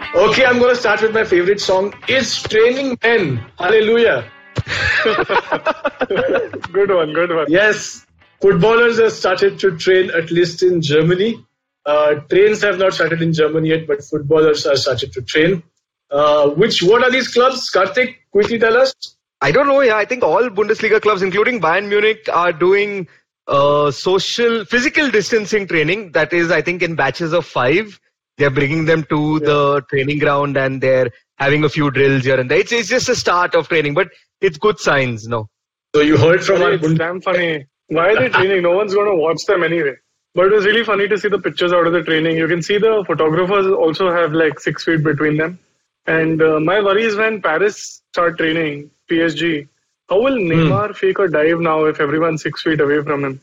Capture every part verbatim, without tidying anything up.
Okay, I'm going to start with my favorite song. It's Training Men. Hallelujah. Good one, good one. Yes, footballers have started to train, at least in Germany. Uh, trains have not started in Germany yet, but footballers are started to train. Uh, which what are these clubs? Karthik, quickly tell us. I don't know. Yeah, I think all Bundesliga clubs, including Bayern Munich, are doing uh, social, physical distancing training. That is, I think, in batches of five. They're bringing them to yeah. the training ground and they're having a few drills here and there. It's, it's just a start of training, but it's good signs, no? So you heard from our It's Bund- damn funny. Why are they training? No one's going to watch them anyway. But it was really funny to see the pictures out of the training. You can see the photographers also have like six feet between them. And uh, my worry is when Paris start training, P S G, how will Neymar hmm. fake a dive now if everyone's six feet away from him?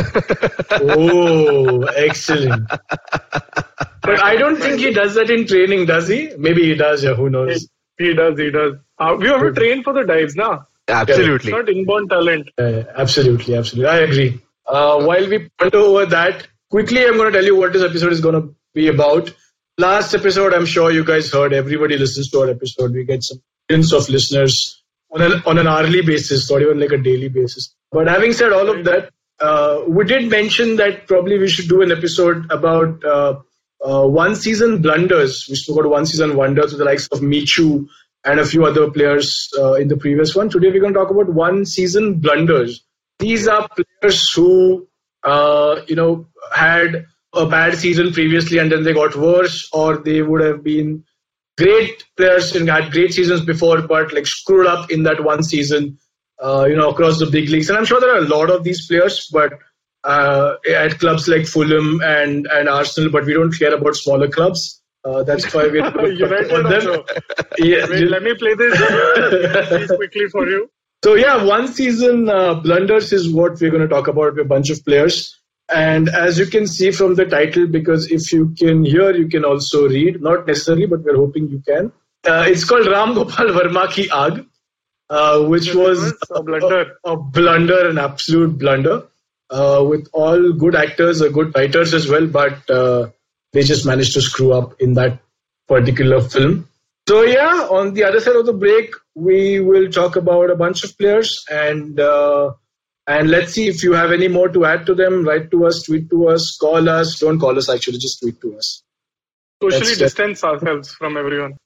Oh, excellent. But I don't think he does that in training, does he? Maybe he does, yeah, who knows? He, he does, he does. Uh, we have to train for the dives now. Absolutely. It's not inborn talent. Uh, absolutely, absolutely. I agree. Uh, while we ponder over that, quickly I'm going to tell you what this episode is going to be about. Last episode, I'm sure you guys heard. Everybody listens to our episode. We get some millions of listeners on an, on an hourly basis, not even like a daily basis. But having said all of that, uh, we did mention that probably we should do an episode about uh, uh, one season blunders. We spoke about one season wonders with the likes of Michu and a few other players uh, in the previous one. Today we're going to talk about one season blunders. These are players who, uh, you know, had a bad season previously and then they got worse, or they would have been great players and had great seasons before, but like screwed up in that one season, uh, you know, across the big leagues. And I'm sure there are a lot of these players, but uh, at clubs like Fulham and, and Arsenal, but we don't care about smaller clubs. Uh, that's why we're United also. Yeah. Wait, let me play this quickly for you. So yeah, one season uh, blunders is what we're going to talk about with a bunch of players. And as you can see from the title, because if you can hear, you can also read. Not necessarily, but we're hoping you can. Uh, it's called Ram Gopal Verma Ki Aag, uh, which was a blunder, a, a blunder, an absolute blunder, uh, with all good actors, uh, good writers as well, but uh, they just managed to screw up in that particular film. So yeah, on the other side of the break, we will talk about a bunch of players and uh, and let's see if you have any more to add to them. Write to us, tweet to us, call us. Don't call us actually, just tweet to us. Socially That's distance that. ourselves from everyone.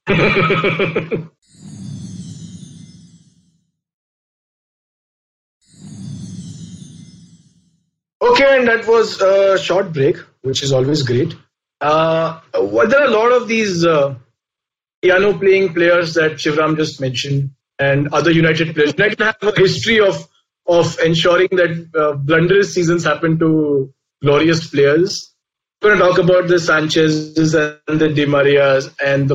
Okay, and that was a short break, which is always great. Uh, well, there are a lot of these uh, piano playing players that Shivram just mentioned and other United players. United have a history of of ensuring that uh, blunderous seasons happen to glorious players. We're going to talk about the Sanchez's and the Di Marias and the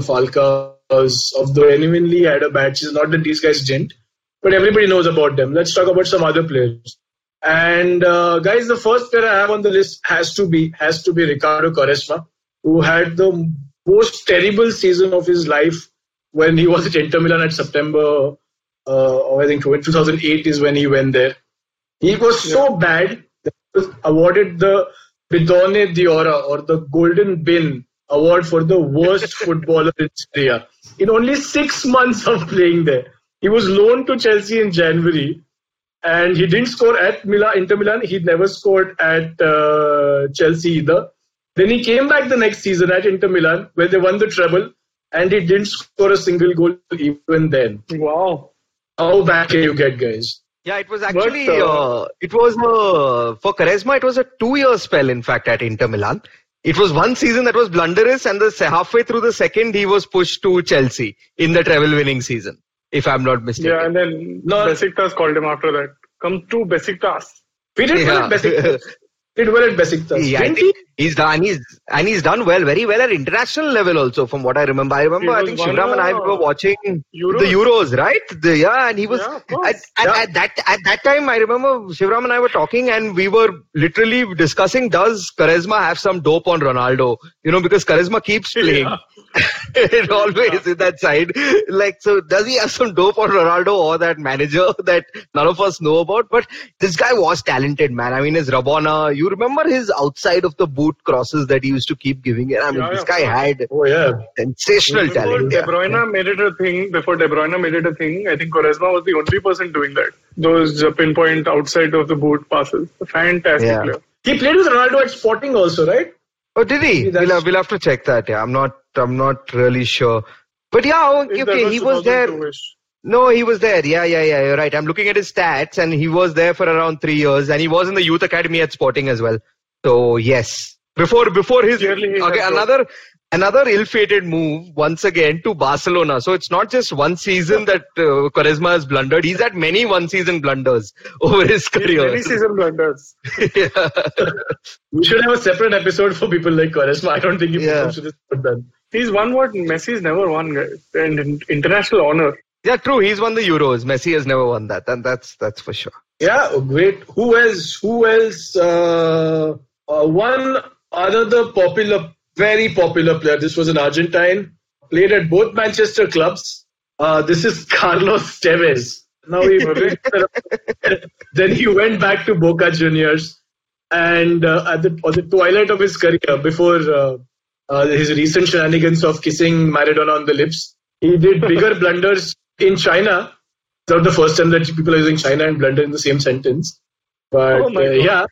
Falcaos of the genuinely had a bad season. Not that these guys didn't, but everybody knows about them. Let's talk about some other players. And uh, guys, the first player I have on the list has to be has to be Ricardo Quaresma, who had the most terrible season of his life when he was at Inter Milan at September, uh, or I think two thousand eight is when he went there. He was so bad that he was awarded the Bidone d'Oro or the Golden Bin award for the worst footballer in Syria. In only six months of playing there, he was loaned to Chelsea in January. And he didn't score at Milan, Inter Milan. He never scored at uh, Chelsea either. Then he came back the next season at Inter Milan where they won the treble, and he didn't score a single goal even then. Wow. How bad can you get, guys? Yeah, it was actually, but, uh, uh, it was, uh, for Quaresma, it was a two-year spell, in fact, at Inter Milan. It was one season that was blunderous, and the halfway through the second, he was pushed to Chelsea in the treble-winning season, if I'm not mistaken. Yeah, and then no, Besiktas called him after that. Come to Besiktas. We did yeah. well at Besiktas. did well at Besiktas. Yeah, I think he's done. He's and he's done well, very well at international level also. From what I remember, I remember. I think Shivram and I were watching Euros. the Euros, right? The, yeah, and he was yeah, at, at, yeah. at that at that time. I remember Shivram and I were talking, and we were literally discussing: does Quaresma have some dope on Ronaldo? You know, because Quaresma keeps playing. Yeah. it always in that side. Like, so does he have some dope on Ronaldo or that manager that none of us know about? But this guy was talented, man. I mean, his Rabona. You remember his outside of the boot boot crosses that he used to keep giving it. I mean, Yeah, this yeah. guy had Oh yeah. sensational Before talent. De Yeah. Bruyne made it a thing, before De Bruyne made it a thing, I think Quaresma was the only person doing that. Those uh, pinpoint outside of the boot passes. A fantastic Yeah. player. He played with Ronaldo at Sporting also, right? Oh, did he? Maybe that's- We'll have, we'll have to check that. Yeah, I'm not. I'm not really sure. But yeah, okay, That okay, he was there. two thousand two-ish. No, he was there. Yeah, yeah, yeah. You're right. I'm looking at his stats, and he was there for around three years, and he was in the youth academy at Sporting as well. So yes, before before his Clearly he okay, has another another ill-fated move once again to Barcelona. So it's not just one season that uh, Quaresma has blundered. He's had many one-season blunders over his career. Many season blunders. Yeah. We should have a separate episode for people like Quaresma. I don't think he Yeah. belongs to this sport then. He's won what Messi's never won, guys. And in- international honor. Yeah, true. He's won the Euros. Messi has never won that, and that's that's for sure. Yeah, oh, great. Who else? Who else? Uh, uh, one another popular, very popular player. This was an Argentine. Played at both Manchester clubs. Uh, this is Carlos Tevez. Now he then he went back to Boca Juniors, and uh, at the, at the twilight of his career, before uh, uh, his recent shenanigans of kissing Maradona on the lips, he did bigger blunders in China. It's not the first time that people are using China and blunder in the same sentence. But Oh my uh, yeah,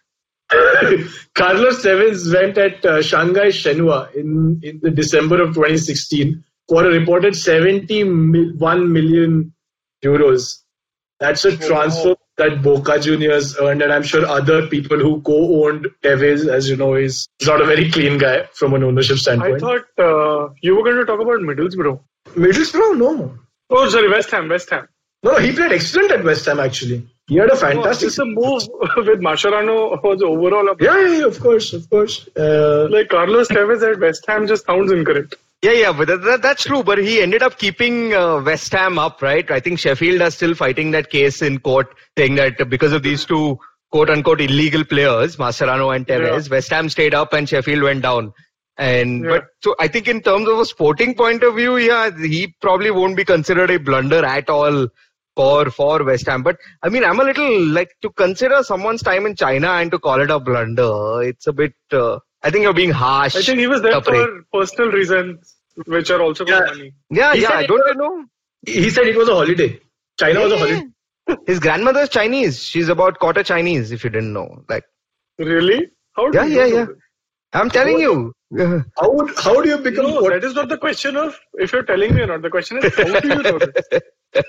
Carlos Tevez went at uh, Shanghai Shenhua in, in the December of twenty sixteen for a reported seventy-one million euros. That's a transfer wow. that Boca Juniors earned, and I'm sure other people who co-owned Tevez, as you know, is not a very clean guy from an ownership I standpoint. thought uh, you were going to talk about Middlesbrough. Middlesbrough, no. Oh, sorry, West Ham, West Ham. No, he played excellent at West Ham, actually. He had a Oh, fantastic... this a move with Mascherano was overall a Yeah, yeah, yeah, of course, of course. Uh, like Carlos Tevez at West Ham just sounds incorrect. Yeah, yeah, but that, that, that's true. But he ended up keeping uh, West Ham up, right? I think Sheffield are still fighting that case in court, saying that because of these two quote-unquote illegal players, Mascherano and Tevez, Yeah. West Ham stayed up and Sheffield went down. And Yeah. but so I think in terms of a sporting point of view, yeah, he probably won't be considered a blunder at all for for West Ham. But I mean, I'm a little like to consider someone's time in China and to call it a blunder. It's a bit. Uh, I think you're being harsh. I think he was there Kapre. for personal reasons, which are also Yeah. good money. Yeah, He yeah. said I it don't was- you know. he said it was a holiday. China was a Yeah. holiday. His grandmother's Chinese. She's about quarter Chinese, if you didn't know. Like, Really? How do Yeah, you yeah, know yeah. this? I'm telling you. How would, how do you become... No, what- that is not the question of if you're telling me or not. The question is how do you know this?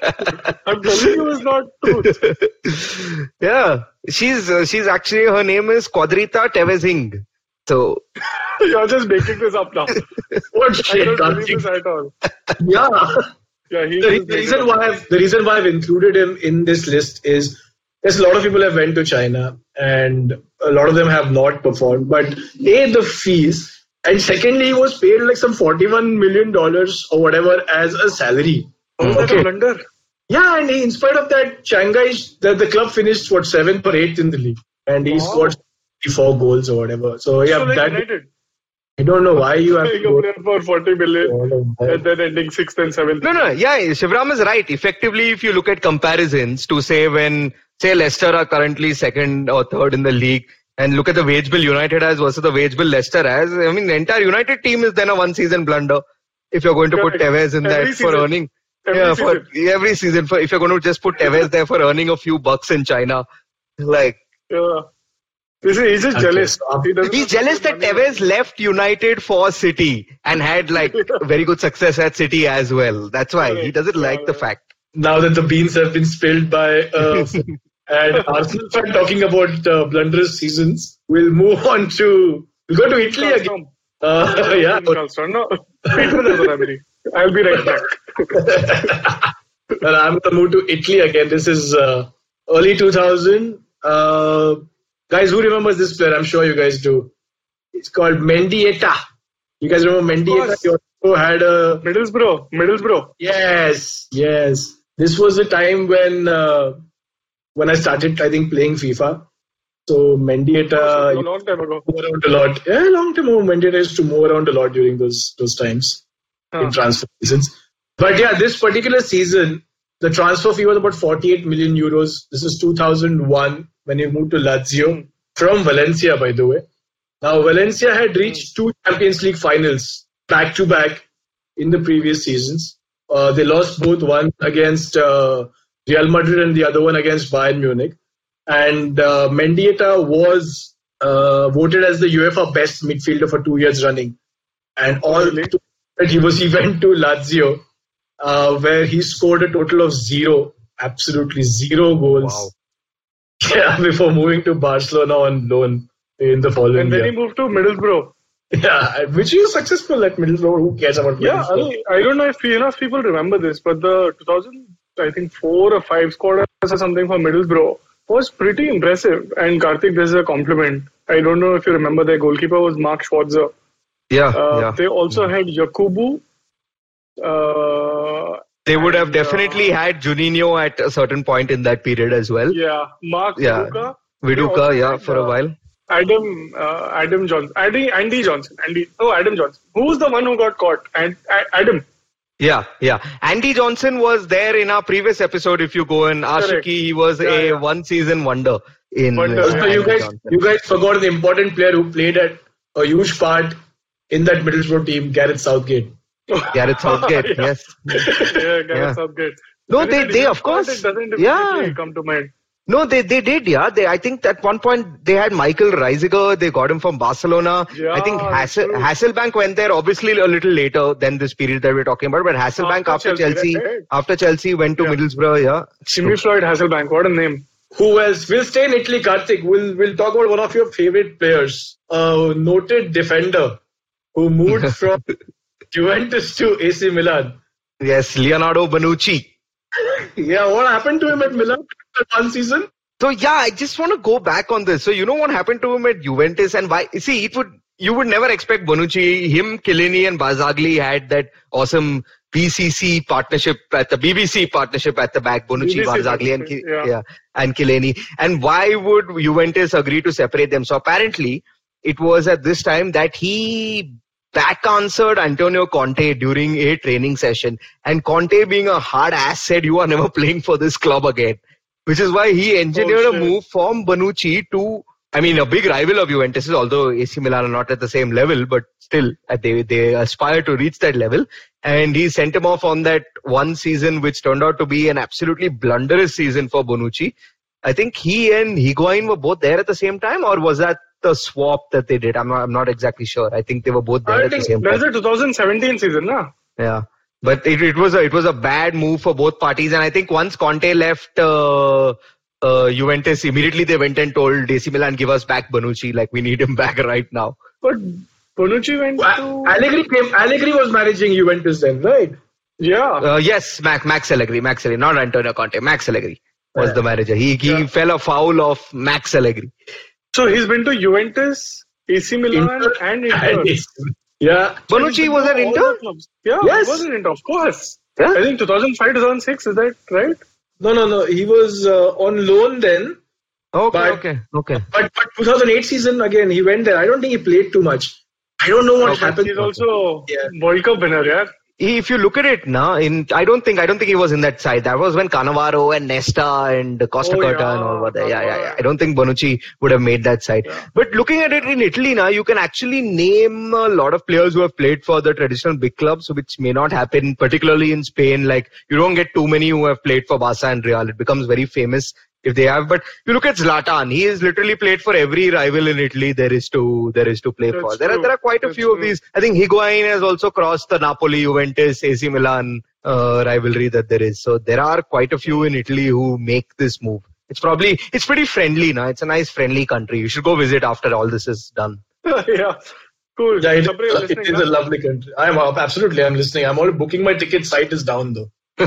I'm telling you it's not truth. Yeah, she's uh, she's actually her name is Quadrita Tevezing. So You're just making this up now. What I shit, don't Karthik. believe this at all. Yeah. Yeah, he The, just the made reason it up. why I've, the reason why I've included him in this list is there's a lot of people have went to China and a lot of them have not performed. But A, the fees, and secondly, he was paid like some forty-one million dollars or whatever as a salary. How is that Okay. a blunder? Yeah, and he, in spite of that, Shanghai, the, the club finished what seventh or eighth in the league, and he Wow. scored four goals or whatever. So yeah, so like that United, I don't know why you have to paying a go player for forty million through all of that. and then ending sixth and seventh. no, no, yeah, Shivram is right. Effectively, if you look at comparisons to say when say Leicester are currently second or third in the league, and look at the wage bill United has versus the wage bill Leicester has, I mean, the entire United team is then a one-season blunder. If you're going to put Correct. Tevez in Every that season. for earning, Every yeah, season. for every season, for if you're going to just put Tevez there for earning a few bucks in China, like. Yeah. This is, he's just Okay, jealous. so- He doesn't He's have jealous good that money. Tevez left United for City and had like very good success at City as well. That's why he Correct. doesn't like Yeah, the yeah. fact. Now that the beans have been spilled by uh, and Arsenal are talking about uh, blunderous seasons, we'll move on to we'll go to Italy again. Come. Uh, yeah, Carlstrom. No, wait for that, Ramiri. I'll be right back. well, I'm gonna move to Italy again. This is uh, early two thousand. Uh, guys, who remembers this player? I'm sure you guys do. It's called Mendieta. You guys remember Mendieta? course. He also had a Middlesbrough. Middlesbrough. yes, yes. This was the time when uh, when I started, I think, playing FIFA. So Mendieta a long time ago. move around a lot. Yeah, long time ago. Mendieta used to move around a lot during those those times Huh. in transfer seasons. But yeah, this particular season, the transfer fee was about forty-eight million euros. This is two thousand one when he moved to Lazio Hmm. from Valencia, by the way. Now, Valencia had reached two Champions League finals back to back in the previous seasons. Uh, they lost both, one against uh, Real Madrid and the other one against Bayern Munich. And uh, Mendieta was uh, voted as the UEFA best midfielder for two years running. And all Really? that he was, he went to Lazio, uh, where he scored a total of zero, absolutely zero goals. Wow. Yeah, before moving to Barcelona on loan in the following And then year. he moved to Middlesbrough. Yeah, which he was successful at Middlesbrough. Who cares about Yeah, Middlesbrough? I, I don't know if enough people remember this, but the two thousand, I think four or five squad or something for Middlesbrough was pretty impressive. And Karthik, this is a compliment. I don't know if you remember, their goalkeeper was Mark Schwarzer. Yeah, Uh, yeah. They also had Yakubu. Uh, They would have and, uh, definitely had Juninho at a certain point in that period as well. yeah, Mark Yeah. Viduka. They Viduka, also yeah, had, for a uh, while. Adam, uh, Adam Johnson, Andy, Andy Johnson, Andy. Oh, Adam Johnson. Who's the one who got caught? And A- Adam. Yeah, yeah. Andy Johnson was there in our previous episode. If you go in Ashiki, Correct. he was Yeah, a yeah. one-season wonder in. Wonder, uh, Also, yeah. you Andy guys, Johnson. you guys forgot an important player who played at a huge part in that Middlesbrough team, Gareth Southgate. Gareth Southgate, yeah. yes. yeah, Gareth Yeah. Southgate. No, When they, it they is of course. It doesn't Yeah. immediately come to mind. No, they, they did, yeah. They, I think at one point they had Michael Reisiger. They got him from Barcelona. Yeah, I think Hassel, true. Hasselbank went there obviously a little later than this period that we're talking about. But Hasselbank after, After Chelsea, Chelsea, right? after Chelsea went to Yeah. Middlesbrough, yeah. Jimmy Floyd Hasselbank. What a name. Who else? We'll stay in Italy, Karthik. We'll, we'll talk about one of your favorite players, a noted defender who moved from Juventus to A C Milan. Yes, Leonardo Bonucci. Yeah, what happened to him at Milan one season? So yeah, I just want to go back on this. So you know what happened to him at Juventus and why? See, it would you would never expect Bonucci. Him, Chiellini, and Barzagli had that awesome B C C partnership at the B B C partnership at the back. Bonucci, B B C Barzagli, and partnership, Chi- yeah. yeah, and Chiellini. And why would Juventus agree to separate them? So apparently, it was at this time that he back answered Antonio Conte during a training session, and Conte, being a hard ass, said, "You are never playing for this club again." Which is why he engineered Oh, a shit. move from Bonucci to, I mean, a big rival of Juventus, although A C Milan are not at the same level, but still uh, they, they aspire to reach that level. And he sent him off on that one season, which turned out to be an absolutely blunderous season for Bonucci. I think he and Higuain were both there at the same time, or was that the swap that they did? I'm not, I'm not exactly sure. I think they were both there I at the think same that's time. the twenty seventeen season, na? Yeah. But it, it was a it was a bad move for both parties, and I think once Conte left uh, uh, Juventus, immediately they went and told A C Milan, "Give us back Bonucci, like we need him back right now." But Bonucci went A- to. Allegri came. Allegri was managing Juventus then, right? Yeah. Uh, yes, Max Max Allegri, Max Allegri, not Antonio Conte. Max Allegri was Yeah. the manager. He he Yeah. fell afoul of Max Allegri. So he's been to Juventus, A C Milan, Inter and Inter. Yeah. Bonucci was at All Inter. the clubs. Yeah, Yes. he was in Inter, of course. Yeah? I think two thousand five, two thousand six, is that right? No, no, no. He was uh, on loan then. Okay, But- okay, okay. But, but two thousand eight season again, he went there. I don't think he played too much. I don't know what Okay. happened. He's also Yeah. World Cup winner, yeah. If you look at it now, in I don't think I don't think he was in that side. That was when Cannavaro and Nesta and Costa Oh, Curta yeah, and all were there. Yeah, yeah, yeah. Cannavaro. I don't think Bonucci would have made that side. Yeah. But looking at it in Italy now, you can actually name a lot of players who have played for the traditional big clubs, which may not happen, particularly in Spain. Like you don't get too many who have played for Barca and Real. It becomes very famous if they have. But you look at Zlatan; he has literally played for every rival in Italy there is to there is to play That's for. There are true. there are quite a That's few of true. these. I think Higuain has also crossed the Napoli, Juventus, A C Milan uh, rivalry that there is. So there are quite a few in Italy who make this move. It's probably it's pretty friendly now. It's a nice friendly country. You should go visit after all this is done. yeah. Cool. Yeah, it, Sabri, you're it listening, is a na? lovely country. I'm uh, absolutely. I'm listening. I'm already booking my ticket. Site is down though. yeah.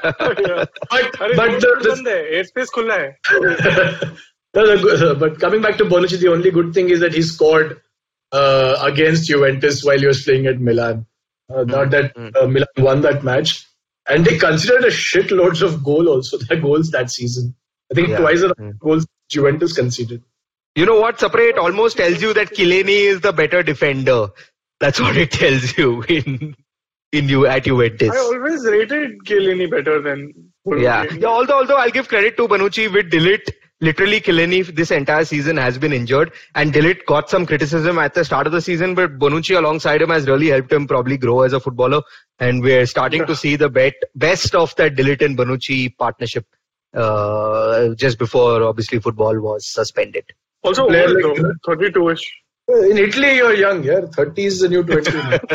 But अरे but road the, the, बंद है, airspace खुला है. No, the good- but coming back to Bonucci, the only good thing is that he scored uh, against Juventus while he was playing at Milan. Uh, not that uh, Milan won that match, and they considered a shitloads of goal also their goals that season. I think Yeah. twice the Mm. goals Juventus conceded. You know what, Sapre? It almost tells you that Chiellini is the better defender. That's what it tells you in in you at Juventus. I always rated Chiellini better than Bonucci. Yeah. yeah. Although although I'll give credit to Bonucci with Delete. literally Killeney this entire season has been injured, and Dillit got some criticism at the start of the season, but Bonucci alongside him has really helped him probably grow as a footballer, and we're starting yeah. to see the bet, best of that Dillit and Bonucci partnership uh, just before obviously football was suspended. Also, Player old, like though, thirty-two-ish. In Italy, you're young, yeah. thirty is the new twenty.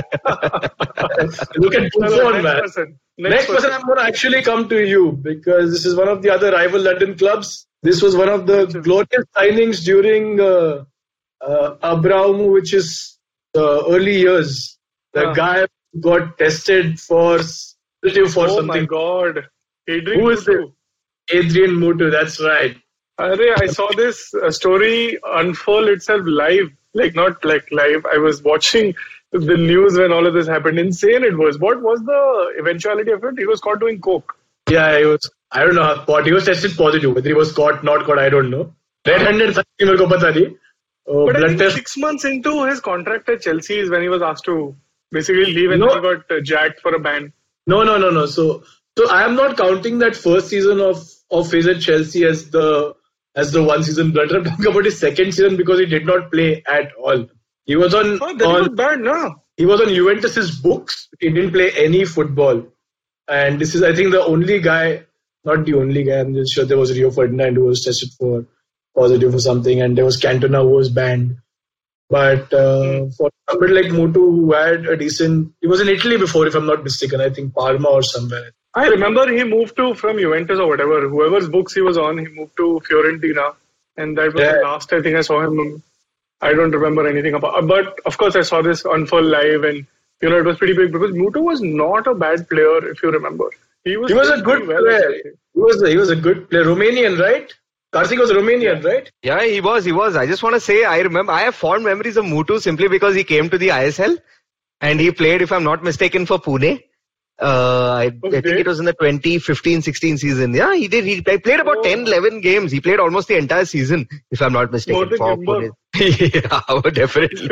Look at Buffon, man. Person. Next, Next person, I'm going to actually come to you because this is one of the other rival London clubs. This was one of the glorious signings during uh, uh, Abramovich's uh, early years. The yeah. guy got tested for positive for oh something. Oh my God. Adrian Who is it? Adrian Mutu, that's right. Array, I saw this uh, story unfold itself live. Like, not like live. I was watching the news when all of this happened. Insane it was. What was the eventuality of it? He was caught doing coke. Yeah, he was. I don't know what. He was tested positive. Whether he was caught, not caught, I don't know. Red-handed, मेरे को पता नहीं. Oh, but I think test. six months into his contract at Chelsea is when he was asked to basically leave and no. then he got uh, jacked for a ban. No, no, no, no. So, so I am not counting that first season of of his at Chelsea as the as the one season blunder. I'm talking about his second season because he did not play at all. He was on. Oh, that on was bad, no? He was on Juventus's books. He didn't play any football, and this is, I think, the only guy. Not the only guy. I'm just sure there was Rio Ferdinand who was tested for positive or something, and there was Cantona who was banned. But uh, for somebody like Mutu who had a decent, he was in Italy before, if I'm not mistaken. I think Parma or somewhere. I remember he moved to from Juventus or whatever, whoever's books he was on. He moved to Fiorentina, and that was yeah. the last I think I saw him. I don't remember anything about. But of course, I saw this unfold live, and you know it was pretty big because Mutu was not a bad player, if you remember. He was. He was a good well player. He was. A, he was a good player. Romanian, right? Karthik was Romanian, right? Yeah, he was. He was. I just want to say, I remember. I have fond memories of Mutu simply because he came to the I S L, and he played, if I'm not mistaken, for Pune. Uh, I, okay. I think it was in the twenty fifteen sixteen season. Yeah, he did. He played about oh. ten, eleven games. He played almost the entire season, if I'm not mistaken. For Pune. Yeah, definitely.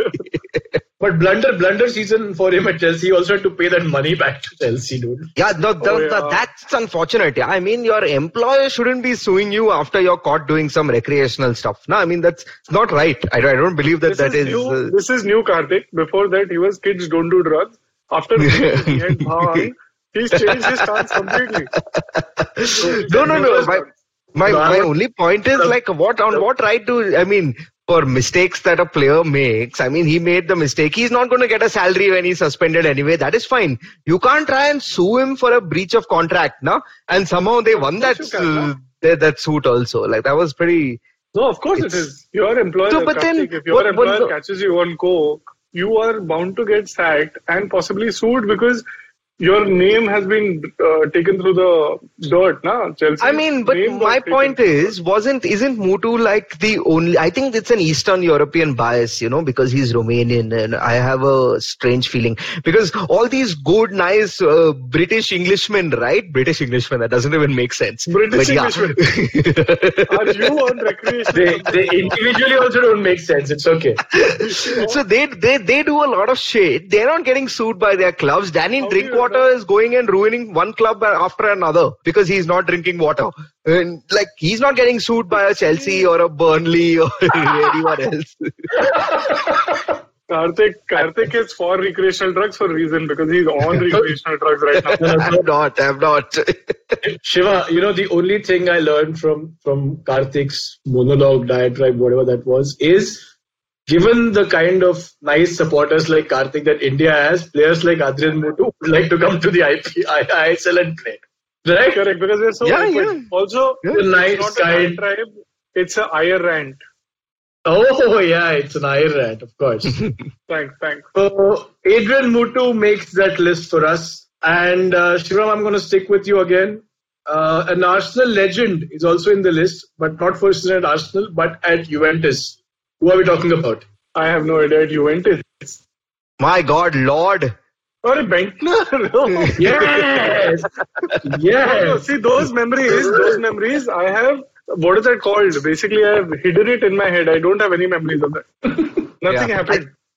But blunder, blunder season for him at Chelsea. He also had to pay that money back to Chelsea, dude. Yeah, no, the, oh, yeah. The, that's unfortunate. Yeah, I mean, your employer shouldn't be suing you after you're caught doing some recreational stuff. No, I mean that's it's not right. I, I don't believe that this that is. is new, uh, this is new, Karthik. Before that, he was kids don't do drugs. After he had Bhavan, he's changed his stance completely. So, no, no, no. My, my, my only point is like, what on what right do I mean? For mistakes that a player makes, I mean, he made the mistake. He's not going to get a salary when he's suspended anyway. That is fine. You can't try and sue him for a breach of contract, no? And somehow they won that can, no? that, that suit also. Like that was pretty. No, of course it is. Your employer, so, but then, if your what, employer what, catches you on coke, you are bound to get sacked and possibly sued because your name has been uh, taken through the dirt, na? Chelsea. I mean, but my point is, wasn't isn't Mutu like the only? I think it's an Eastern European bias, you know, because he's Romanian, and I have a strange feeling because all these good, nice uh, British Englishmen, right? British Englishmen, that doesn't even make sense. British Englishmen. Are you on recreation? They, they individually also don't make sense. It's okay. So they they they do a lot of shit. They're not getting sued by their clubs. Danny Drinkwater is going and ruining one club after another because he's not drinking water. And like he's not getting sued by a Chelsea or a Burnley or anyone else. Karthik, Karthik is for recreational drugs for a reason because he's on recreational drugs right now. I'm not. I'm not. Shiva, you know the only thing I learned from from Karthik's monologue, diatribe, whatever that was, is. Given the kind of nice supporters like Karthik that India has, players like Adrian Mutu would like to come to the I P, I S L and play. Right? Correct, because we're so yeah, yeah. Also, yeah. It's nice not kind. a tribe, it's an Iyer rant. Oh, yeah, it's an Iyer rant, of course. Thanks, thanks. So, Adrian Mutu makes that list for us. And uh, Shriram, I'm going to stick with you again. Uh, an Arsenal legend is also in the list, but not for at Arsenal, but at Juventus. Who are we talking about? I have no idea. Juventus. My God, Lord. Or Bentner. Yes. Yes. No, see, those memories, those memories, I have, what is that called? Basically, I have hidden it in my head. I don't have any memories of that. Nothing yeah. happened.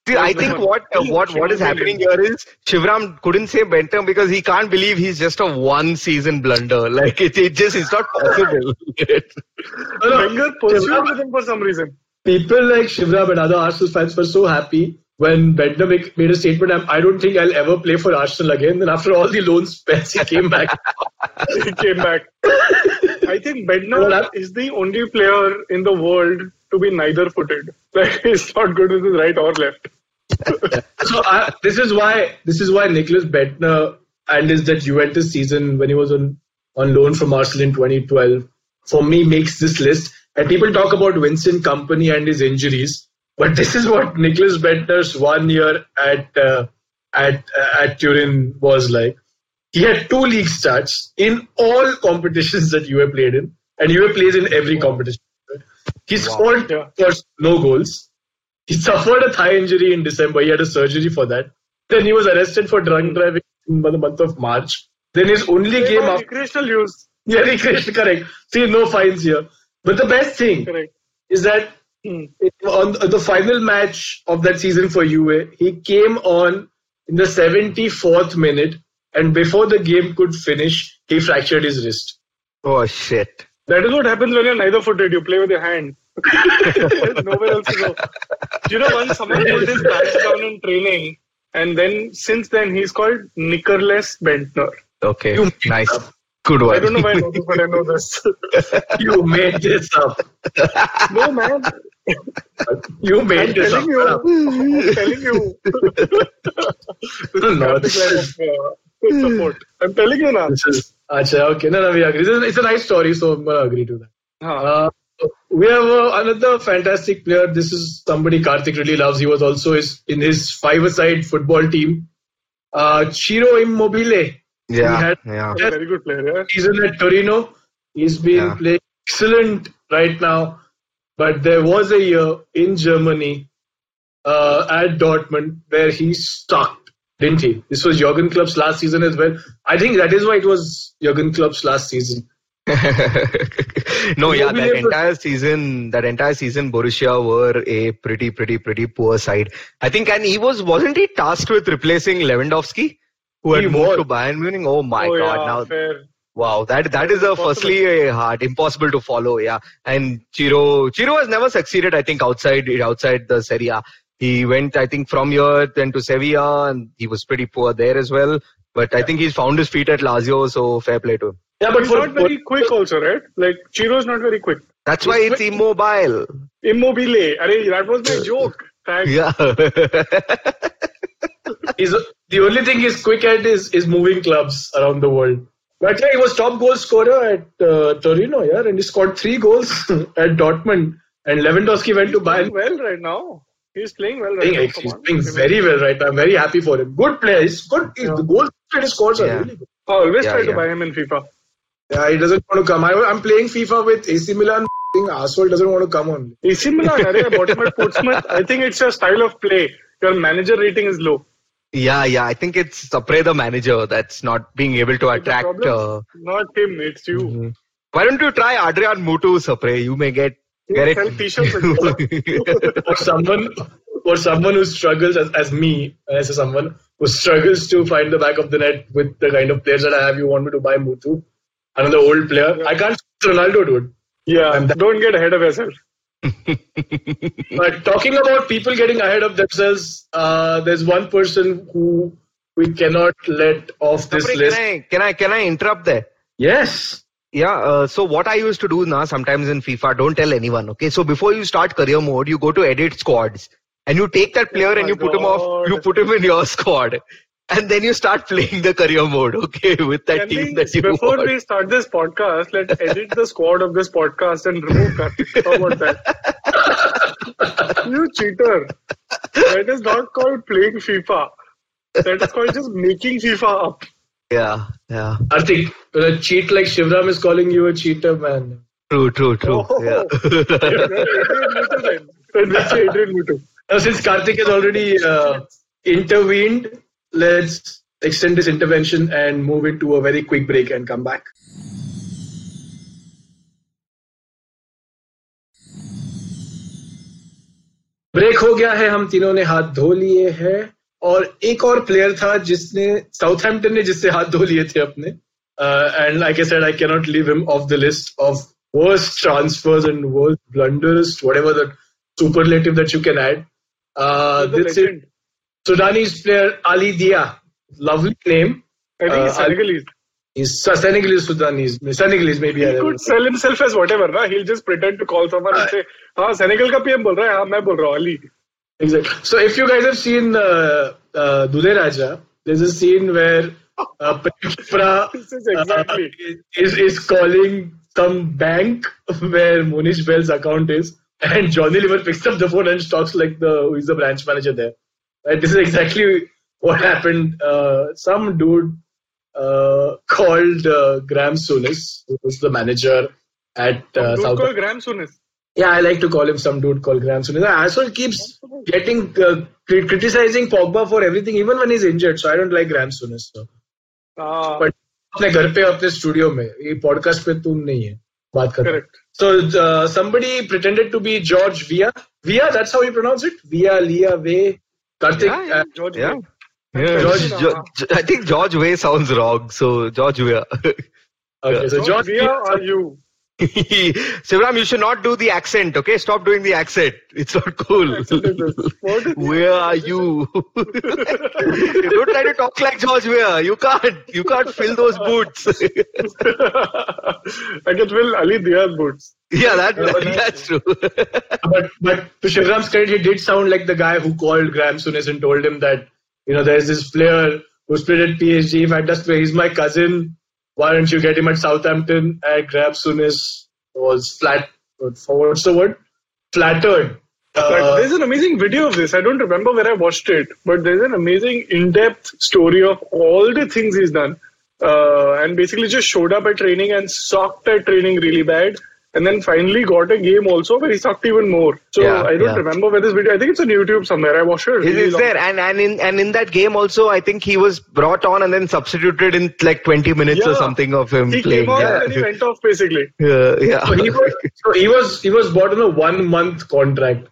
See, I think what uh, what what is happening here is Shivram couldn't say Bentham because he can't believe he's just a one season blunder. Like it, it just it's not possible. Wenger pursued with him for some reason. People like Shivram and other Arsenal fans were so happy when Bendtner made a statement, I don't think I'll ever play for Arsenal again. Then after all the loan spells, he came back. he came back. I think Bendtner is the only player in the world to be neither-footed. Like he's not good with his right or left. so uh, this is why this is why Nicholas Bendtner and his that Juventus season when he was on, on loan from Arsenal in twenty twelve for me makes this list. And people talk about Vincent Kompany and his injuries, but this is what Nicholas Bendtner's one year at uh, at uh, at Turin was like. He had two league starts in all competitions that Juve played in, and Juve plays in every competition. He wow. scored yeah. first no goals. He suffered a thigh injury in December. He had a surgery for that. Then he was arrested for drunk driving in the month of March. Then his only they game after recreational use. Yeah, recreational, correct. See, no fines here. But the best thing correct. is that hmm. on the final match of that season for Juve, he came on in the seventy-fourth minute, and before the game could finish, he fractured his wrist. Oh shit! That is what happens when you're neither-footed. You play with your hand. There's nowhere else to go. You know, once someone pulled his pants down in training, and then since then he's called Nicholas Bendtner. Okay, you nice. Good one. I don't know why I know this, but I know this. You made this up. No, man. You made I'm this telling up. You. I'm telling you. No, this is... uh, support. I'm telling you now. This is... Achha, okay, no, no, we agree. It's a nice story, so I'm going to agree to that. Huh. Uh, we have uh, another fantastic player. This is somebody Karthik really loves. He was also his, in his five-a-side football team. Uh, Ciro Immobile. Yeah, he had yeah. A very good player. Yeah. Season at Torino. He's been yeah. playing excellent right now. But there was a year in Germany uh, at Dortmund where he stuck, didn't he? This was Jurgen Klopp's last season as well. I think that is why it was Jurgen Klopp's last season. no, yeah, that entire season, that entire season, Borussia were a pretty, pretty, pretty poor side. I think, and he was, wasn't he tasked with replacing Lewandowski, who had he moved was. to Bayern Munich? Oh my oh, God! Yeah, now, fair. wow, that that is a firstly a hard, impossible to follow. Yeah, and Ciro, Ciro has never succeeded. I think outside outside the Serie A, he went, I think, from here then to Sevilla, and he was pretty poor there as well. But I think he's found his feet at Lazio, so fair play to him. Yeah, but he's for, not very for, quick also, right? Like, Chiro's not very quick. That's why it's quick. Immobile. Immobile. Array, that was my joke. Thanks. Yeah. he's, the only thing he's quick at is, is moving clubs around the world. But yeah, he was top goal scorer at uh, Torino, yeah, and he scored three goals at Dortmund. And Lewandowski went to Bayern. He's playing well right now. He's playing well right playing, now. He's playing very well right now. I'm very happy for him. Good player. He's good. He's, yeah. The goals he scores are yeah. really good. I always yeah, try yeah. to buy him in FIFA. Yeah, he doesn't want to come. I, I'm playing FIFA with A C Milan. Arsehole doesn't want to come on. A C Milan, I bought him at Portsmouth. I think it's your style of play. Your manager rating is low. Yeah, yeah. I think it's Sapre, the manager, that's not being able to attract. Uh, not him, it's you. Mm-hmm. Why don't you try Adrian Mutu, Sapre? You may get, get it. for someone, for someone who struggles as, as me, as someone who struggles to find the back of the net with the kind of players that I have, you want me to buy Mutu, another old player. Yeah. I can't. Ronaldo, dude. Yeah, don't get ahead of yourself. But talking about people getting ahead of themselves, uh, there's one person who we cannot let off this Sapre, list. Can I, can I can I interrupt there? Yes. Yeah. Uh, so what I used to do now, sometimes in FIFA, don't tell anyone. Okay. So before you start career mode, you go to edit squads, and you take that player oh and you God. put him off. You put him in your squad. And then you start playing the career mode, okay, with that Can team we, that you Before want. we start this podcast, let's edit the squad of this podcast and remove that. How about that? You cheater. That is not called playing FIFA. That is called just making FIFA up. Yeah, yeah. I think a cheat like Shivram is calling you a cheater, man. True, true, true. Oh, yeah. Adrian Mutu then. Then we say Adrian Mutu. Now, since Karthik has already uh, intervened, let's extend this intervention and move into a very quick break and come back. Break हो गया है, हम तीनों ने हाथ धो लिए हैं, और एक और प्लेयर था जिसने साउथहैम्पटन ने जिससे हाथ धो लिए थे अपने, and like I said I can not leave him off the list of worst transfers and worst blunders, whatever that superlative that you can add. Uh, this is Sudanese player Ali Dia. Lovely name. I think he's Senegalese. He's Senegalese, Sudanese. Senegalese maybe. He could sell himself as whatever, na? He'll just pretend to call someone uh, and say, "हाँ, Senegal का P M बोल रहा है, हाँ, मैं बोल रहा हूँ Ali." Exactly. So if you guys have seen uh, uh, Dude Raja, there's a scene where uh, Pra this is exactly uh, is is calling some bank where Monish Bell's account is. And Johnny Liver picks up the phone and talks like the who is the branch manager there. Right? This is exactly what happened. Uh, some dude uh, called uh, Graham Souness, who was the manager at uh, some dude South. called Graham Souness. Yeah, I like to call him some dude called Graham Souness. Asshole keeps getting uh, criticizing Pogba for everything, even when he's injured. So I don't like Graham Souness. So. Ah. But अपने घर पे अपने studio में ये podcast पे तुम नहीं है बात कर रहे. So uh, somebody pretended to be George Via. Via, that's how you pronounce it? Via, Lia, Way. Karthik. Yeah, yeah. Uh, George Yeah. Way. Yeah. George- Jo- I think George Way sounds wrong, so George Way. okay, so George George Via Via. are you? Shivram, you should not do the accent, okay? Stop doing the accent. It's not cool. What is Where are you? You don't try to talk like George Weah. You can't. You can't fill those boots. I can fill Ali Dia's boots. Yeah, that, that that's true. But but to Shivram's credit, he did sound like the guy who called Graham Souness and told him that, you know, there's this player who's played at P S G. If I just play, he's my cousin. Why don't you get him at Southampton? And Graham Souness was flat. What's the word? Flattered. But Uh, there's an amazing video of this. I don't remember where I watched it, but there's an amazing in-depth story of all the things he's done. Uh, and basically just showed up at training and sucked at training really bad. And then finally got a game also where he sucked even more. So Yeah, I don't yeah. remember where this video. I think it's on YouTube somewhere. I watched it. It really is long- there, and and in and in that game also, I think he was brought on and then substituted in like twenty minutes or Yeah. something of him He playing. came on yeah. and then he went off basically. yeah, yeah. so he was so he was he was bought on a one month contract.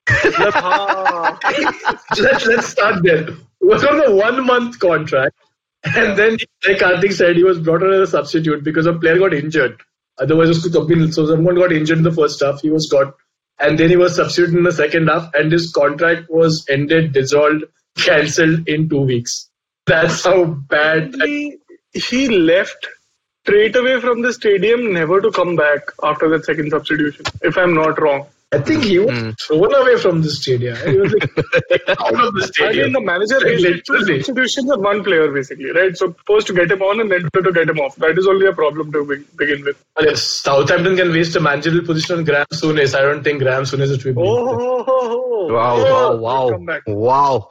Ah. let's let's start there. He was on a one month contract, and then like Karthik said, he was brought on as a substitute because a player got injured. Otherwise, उसको तब भी- so someone got injured in the first half. He was got, and then he was substituted in the second half, and his contract was ended, dissolved, cancelled in two weeks. That's how bad. he, he left straight away from the stadium, never to come back after that second substitution, if I'm not wrong. I think he was Hmm. thrown away from the stadium. He was like, out of the I stadium. mean, the manager Like, made two literally. substitutions of one player, basically, right? So, first to get him on and then to get him off. That is only a problem to be- begin with. Yes, Southampton can waste a managerial position on Graham Souness. I don't think Graham Souness is to be. Oh, Wow, wow, wow, Come back. wow.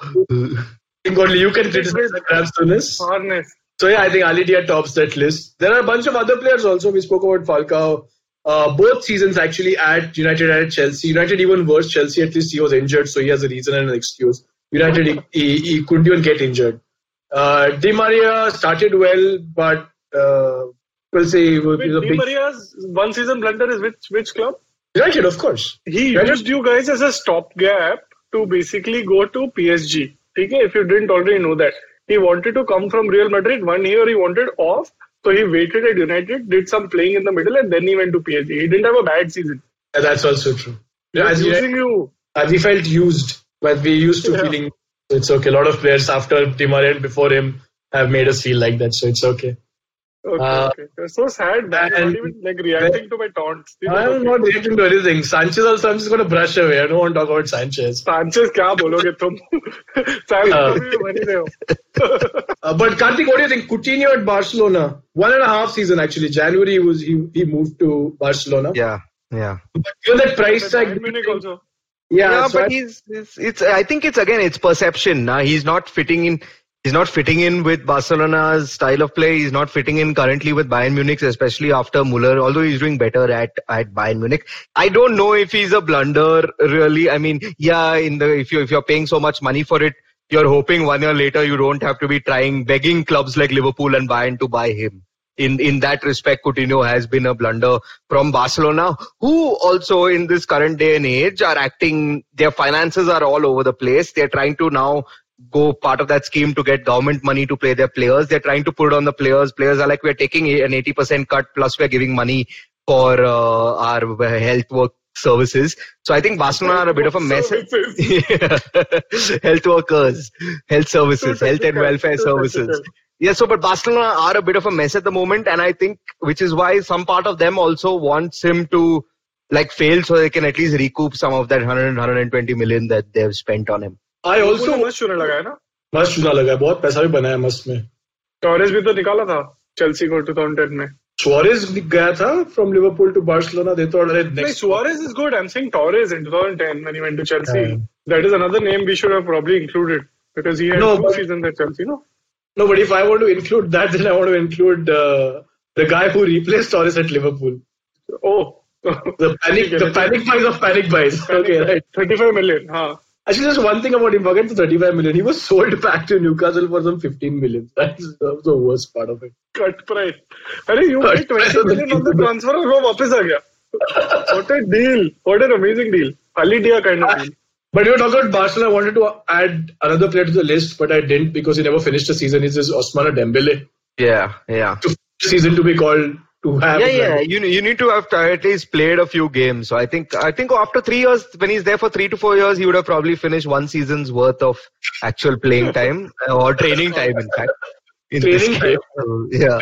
I think only you can criticize Graham Souness. Harness. So yeah, I think Ali Dia tops that list. There are a bunch of other players also. We spoke about Falcao. Uh, both seasons actually at United and at Chelsea. United even worse. Chelsea at least he was injured, so he has a reason and an excuse. United he, he, he couldn't even get injured. Uh, Di Maria started well, but uh, we'll say he was, Wait, he was a Di big Maria's one season blunder is which which club? United, of course. He United- used you guys as a stopgap to basically go to P S G. Okay, if you didn't already know that. He wanted to come from Real Madrid. One year he wanted off. So he waited at United, did some playing in the middle, and then he went to P S G. He didn't have a bad season. Yeah, that's also true. He was As you- using you. as we felt used, but we used to Yeah. feeling it's okay. A lot of players after Di Maria and before him have made us feel like that, so it's okay. Okay, Uh, okay. That's so sad, man. You're and- not even like reacting to my taunts. You know, I'm okay. not reacting to anything. Sanchez also, I'm just going to brush away. I don't want to talk about Sanchez. Sanchez, क्या बोलोगे तुम? Sanchez Uh, को भी बनी रहे हो. Uh, but Karthik, what do you think? Coutinho at Barcelona, one and a half season actually. January he was he, he moved to Barcelona. Yeah, yeah. But given that price But tag, Bayern Munich also. yeah, Yeah, so but I- he's it's, it's I think it's again it's perception. Nah, he's not fitting in. He's not fitting in with Barcelona's style of play. He's not fitting in currently with Bayern Munich, especially after Muller. Although he's doing better at at Bayern Munich, I don't know if he's a blunder. Really, I mean, yeah, in the if you if you're paying so much money for it, you're hoping one year later you don't have to be trying begging clubs like Liverpool and Bayern to buy him. in, in that respect, Coutinho has been a blunder from Barcelona, who also in this current day and age are acting, their finances are all over the place. They're trying to now go part of that scheme to get government money to play their players. They're trying to put on the players. Players are like, we're taking an eighty percent cut plus we're giving money for uh, our health work services. So I think Barcelona are a bit of a mess. Health workers, health services, health and welfare services. Yeah, so but Barcelona are a bit of a mess at the moment, and I think which is why some part of them also wants him to like fail so they can at least recoup some of that one hundred, one hundred twenty million that they've spent on him. I also मस्त चुना लगा है ना मस्त चुना लगा है बहुत पैसा भी बनाया मस्त में टॉरेस भी तो निकाला था चेल्सी को twenty ten में Suarez गया था from Liverpool to Barcelona. They thought that next. No, Suarez is good. I'm saying Torres in twenty ten when he went to Chelsea. Yeah. That is another name we should have probably included because he had no, two but, seasons at Chelsea. No, no, but if I want to include that, then I want to include uh, the guy who replaced Torres at Liverpool. Oh, the panic, the panic buys of panic buys. Panic okay, right. thirty-five million. Huh. Actually, just one thing about him. Forget the thirty-five million. He was sold back to Newcastle for some fifteen million. That's the worst part of it. Cut price. Arey, you paid twenty million on the transfer and वो वापस आ गया. What a deal! What an amazing deal. Ali Dia kind of deal. But you were talking about Barcelona. I wanted to add another player to the list, but I didn't because he never finished the season. It's this Ousmane Dembele. Yeah, yeah. To season to be called. To have yeah, yeah. You you need to have at least played a few games. So I think I think after three years, when he's there for three to four years, he would have probably finished one season's worth of actual playing time or training time, in fact. In training time. So, yeah.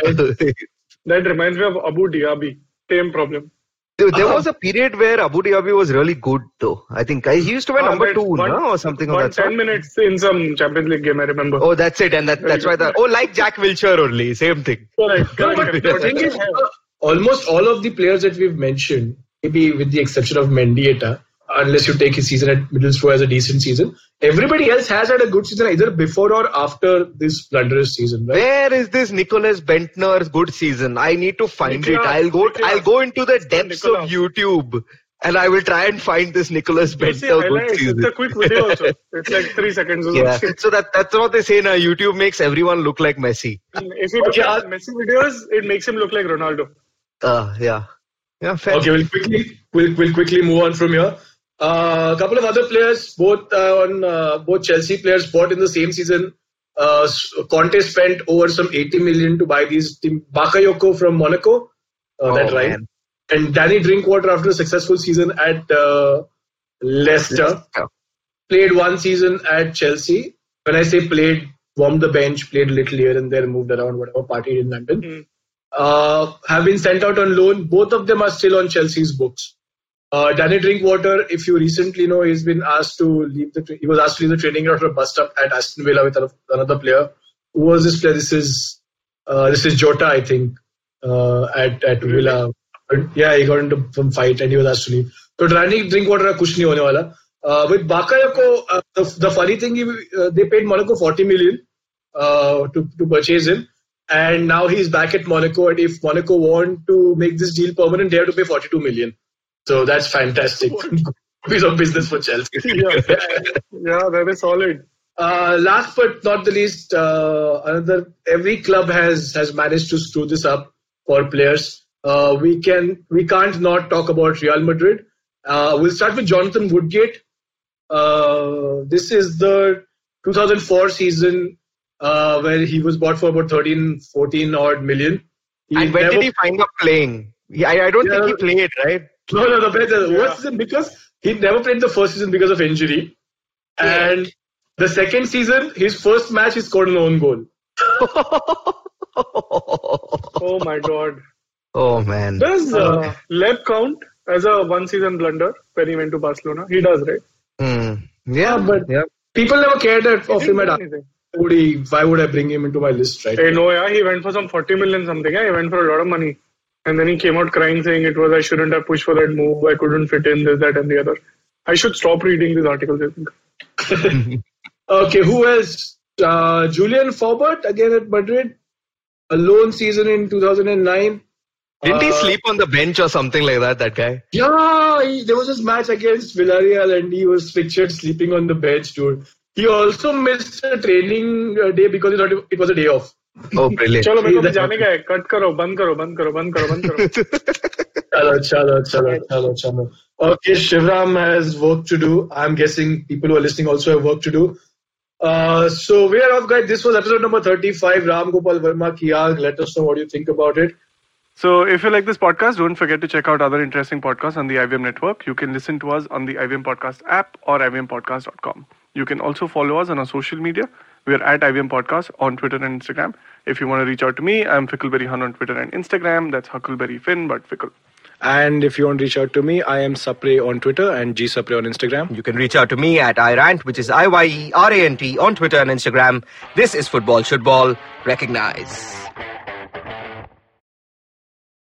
That reminds me of Abu Dhabi. Same problem. There, there was a period where Abu Dhabi was really good, though. I think I, he used to be uh, number two, one, no? Or something of that ten sort. minutes in some Champions League game, I remember. Oh, that's it, and that, that's why the oh, like Jack Wilshere only, same thing. Correct. correct, correct. The thing is, almost all of the players that we've mentioned, maybe with the exception of Mendieta, unless you take his season at Middlesbrough as a decent season, everybody else has had a good season either before or after this blunderous season, right? Where is this Nicholas Bentner's good season? I need to find Nicolas, it. I'll go. Nicolas, I'll go into the depths Nicolas. of YouTube and I will try and find this Nicholas Bentner good season. It's a quick video also. It's like three seconds. Or yeah. So that that's what they say now. YouTube makes everyone look like Messi. If you look okay, at Messi videos, it makes him look like Ronaldo. Uh, yeah. Yeah. Fair. Okay, we'll quickly we'll, we'll quickly move on from here. Uh, a couple of other players, both uh, on uh, both Chelsea players, bought in the same season. Uh, Conte spent over some eighty million to buy these team. Bakayoko from Monaco, uh, oh, that right, man. And Danny Drinkwater after a successful season at uh, Leicester, yeah. Played one season at Chelsea. When I say played, warmed the bench, played a little here and there, moved around, whatever, partied in London. Mm. Uh, have been sent out on loan. Both of them are still on Chelsea's books. Uh, Danny Drinkwater, if you recently know, he's been asked to leave the. He was asked to leave the training ground for a bust up at Aston Villa with another player. Who was this player? This is uh, this is Jota, I think, uh, at at Villa. Yeah, he got into some fight and he was asked to leave. So Danny Drinkwater ka kuch nahi hone wala. Uh, with Bakayoko, uh, the, the funny thing, he, uh, they paid Monaco forty million uh, to to purchase him, and now he's back at Monaco. And if Monaco want to make this deal permanent, they have to pay forty-two million. So that's fantastic. Piece of business for Chelsea. yeah. yeah, that is solid. Uh, last but not the least, uh, another every club has has managed to screw this up for players. Uh, we can we can't not talk about Real Madrid. Uh, we'll start with Jonathan Woodgate. Uh, this is the two thousand four season uh, where he was bought for about thirteen, fourteen odd million. He and when never, did he find up playing? I, I don't yeah, think he played, right? No, no, no. The yeah. worst season because he never played the first season because of injury. Yeah. And the second season, his first match, he scored an own goal. Oh my God. Oh man. Does uh, Leb count as a one season blunder when he went to Barcelona? He does, right? Mm. Yeah, but yeah. people never cared of him at would he, why would I bring him into my list, right? Hey, no, yeah, he went for some forty million something. Yeah, he went for a lot of money. And then he came out crying saying it was, I shouldn't have pushed for that move. I couldn't fit in this, that and the other. I should stop reading these articles, I think. Okay, who else? Uh, Julian Faubert, again at Madrid. A loan season in two thousand nine. Didn't uh, he sleep on the bench or something like that, that guy? Yeah, he, there was this match against Villarreal and he was pictured sleeping on the bench, dude. He also missed a training day because he thought it was a day off. Oh, brilliant. चलो मेरे को भी जाने का है. Cut करो, बंद करो, बंद करो, बंद करो, बंद करो. Chalo, chalo, chalo, chalo, chalo. Okay, Shivram has work to do. I'm guessing people who are listening also have work to do. Uh, so we are off, guys. This was episode number thirty-five. Ram Gopal Verma Kiag. Let us know what you think about it. So if you like this podcast, don't forget to check out other interesting podcasts on the I V M network. You can listen to us on the I V M Podcast app or I V M podcast dot com. You can also follow us on our social media. We are at I V M Podcast on Twitter and Instagram. If you want to reach out to me, I'm Fickleberry Hun on Twitter and Instagram. That's Huckleberry Finn, but Fickle. And if you want to reach out to me, I am Sapre on Twitter and G Sapre on Instagram. You can reach out to me at iRant, which is I Y E R A N T on Twitter and Instagram. This is Football Should Ball. Recognize.